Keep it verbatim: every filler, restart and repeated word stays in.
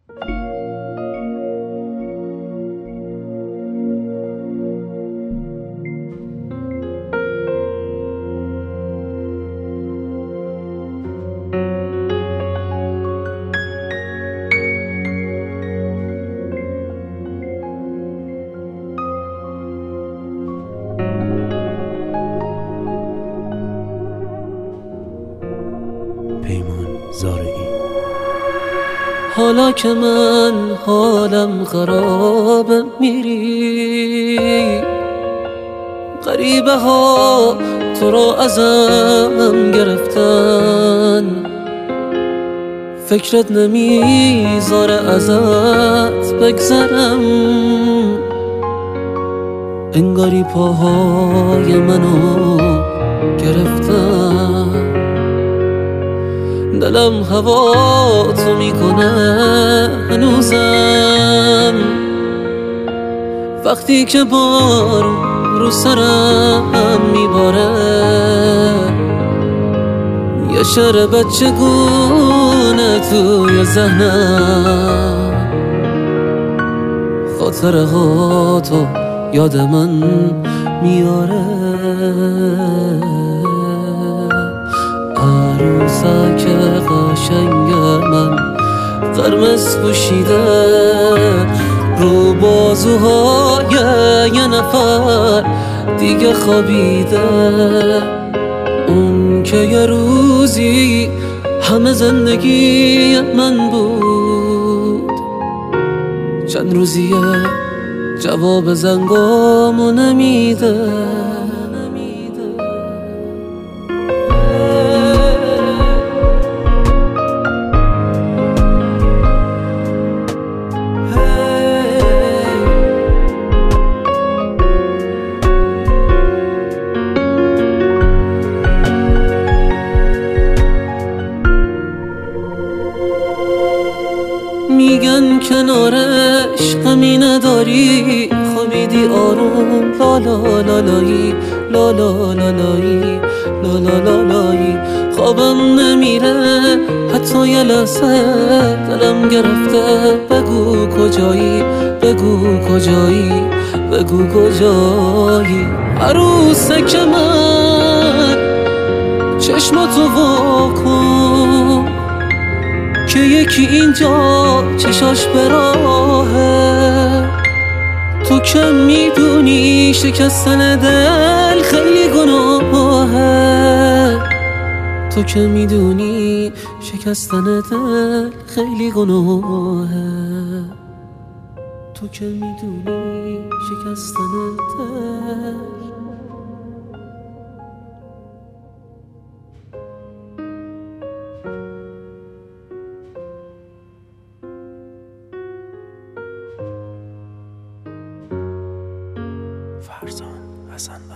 پیمان زارعی. حالا که من حالم خرابه میری، غریبه ها تو را ازم گرفتن، فکرت نمیذاره ازت بگذرم، انگاری پاهای منو گرفتن، دلم هوا تو میکنه هنوزم، وقتی که بارون رو سرم میباره، یه شعر بچگونه توی ذهنم، خاطره ها تو یاد من میاره، عروسک قشنگ من قرمز پوشیده، رو بازوهای یه نفر دیگه خوابیده، اون که یه روزی همه زندگی من بود، چند روزیه جواب زنگامو نمیده. میگن کنارش غمی نداری، خوابیدی آروم، لا لا لا لایی، لا لا لا لایی، لا لا لا لایی، خوابم نمیره حتی یه لحظه، دلم گرفته بگو کجایی، بگو کجایی، بگو کجایی، عروسک من چشماتو واکن که یکی اینجا چشاش به راهه، تو که میدونی شکستن دل خیلی گناهه، تو که میدونی شکستن دل خیلی گناهه، تو که میدونی شکستن دل. فرزان حسن